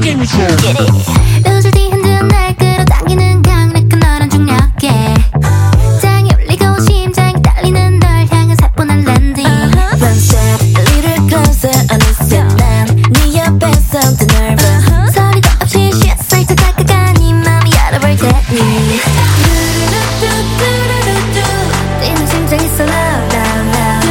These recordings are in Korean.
Get it. 웃을 뒤 흔든 날 끌어당기는 강력한 너란 중력에 장이 울리고 심장이 딸리는 널 향한 사뿐한 랜딩. One step a little closer 어느새 난네 옆에서 더 nervous 소리도 없이 shit 살짝 다가가니 맘이 열어볼 테니 뛰는 심장이 so loud loud loud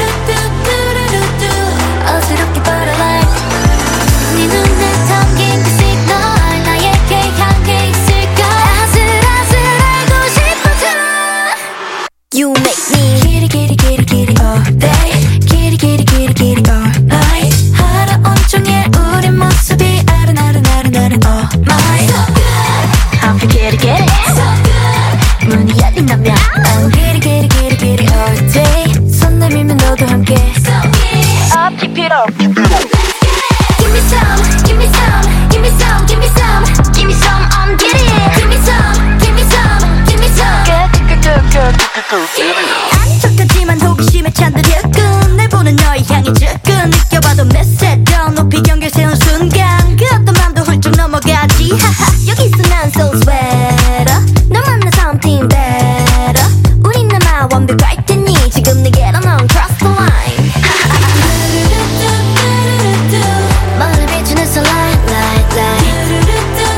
어지럽게 butterfly 네 눈에 담긴 그 시그널 나에게 향해 있을까 아슬아슬 알고 싶어져. You make me kitty kitty kitty kitty all day kitty kitty kitty kitty all night 하루 온종일 우리 모습이 아른아른아른아른 oh my So good I'm kitty kitty So good 문이 열린다면 I'm kitty kitty kitty kitty all day 손 내밀면 너도 함께 So good Up keep it up Give me some, give me some, give me some, give me some, give me some, I'm getting it. Give me some, give me some, give me some. 안 척하지만 호기심에 찬 듯 일꾼 날 보는 너의 향이 질끈 느껴봐도 몇세 더 높이 경계 세운 순간 그 어떤 맘도 훌쩍 넘어가지 하하 여기서 난 so sweater 널 만나 something better 우린 아마 완벽할 테니 지금 내게로 넌 cross the line 머리 비추는 sunlight light light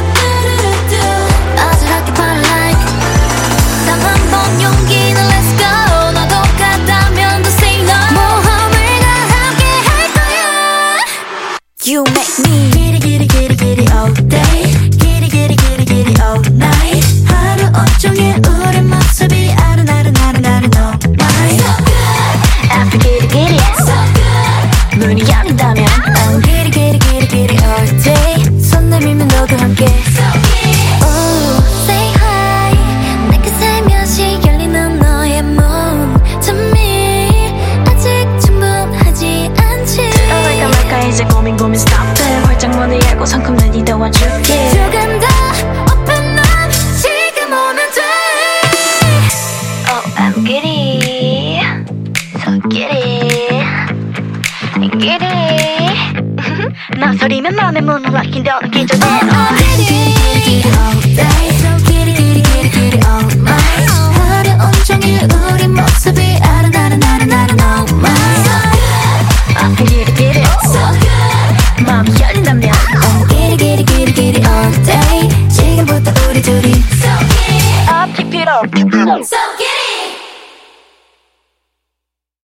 어지럽게 party like 단 한 번 용기는 let's go 너도 같다면 더 say no 모험을 다 함께 할 거야 You make me kitty kitty kitty kitty all day kitty kitty kitty kitty all night 하루 온종일 우리 모습이 아른아른아른아른 oh my So good, After kitty kitty so good. 문이 열린다면 I'm kitty kitty kitty kitty all day 손 내밀면 너도 함께 So good. Oh Say hi. 내게 살며시 열리는 너의 몸. To me 아직 충분하지 않지. 들어갈까 말까 이제 고민 stop it 활짝 문을 열고 성큼 내니 도와줄게 조금 더 open up. 지금 오면 돼. Oh I'm giddy So giddy giddy 나 소리면 맘에 문을 락힌 더 느끼죠 I'm Kitty kitty all day So kitty kitty kitty kitty all night 하루 온종일 우리 모습이 아른아른아른아른 oh my. I feel kitty kitty So good. 마음이 열린다면 I'm giddy giddy giddy giddy all day. 지금부터 우리 둘이 Up keep it up So good.